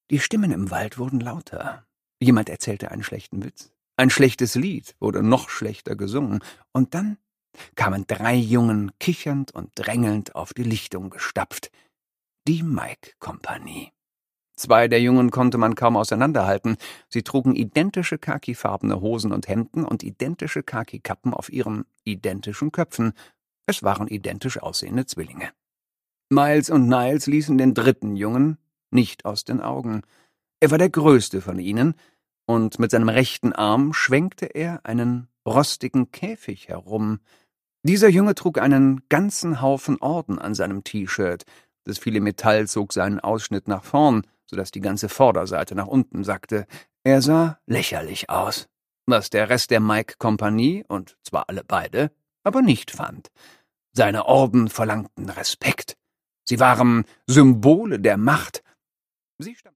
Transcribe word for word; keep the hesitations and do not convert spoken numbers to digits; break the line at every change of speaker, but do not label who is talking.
Die Stimmen im Wald wurden lauter. Jemand erzählte einen schlechten Witz. Ein schlechtes Lied wurde noch schlechter gesungen. Und dann kamen drei Jungen kichernd und drängelnd auf die Lichtung gestapft. Die Mike-Kompanie. Zwei der Jungen konnte man kaum auseinanderhalten. Sie trugen identische khakifarbene Hosen und Hemden und identische Khaki-Kappen auf ihren identischen Köpfen. Es waren identisch aussehende Zwillinge. Miles und Niles ließen den dritten Jungen nicht aus den Augen. Er war der größte von ihnen, und mit seinem rechten Arm schwenkte er einen rostigen Käfig herum. Dieser Junge trug einen ganzen Haufen Orden an seinem T-Shirt. Das viele Metall zog seinen Ausschnitt nach vorn, sodass die ganze Vorderseite nach unten sackte. Er sah lächerlich aus, was der Rest der Mike-Kompanie, und zwar alle beide, aber nicht fand. Seine Orden verlangten Respekt. Sie waren Symbole der Macht. Sie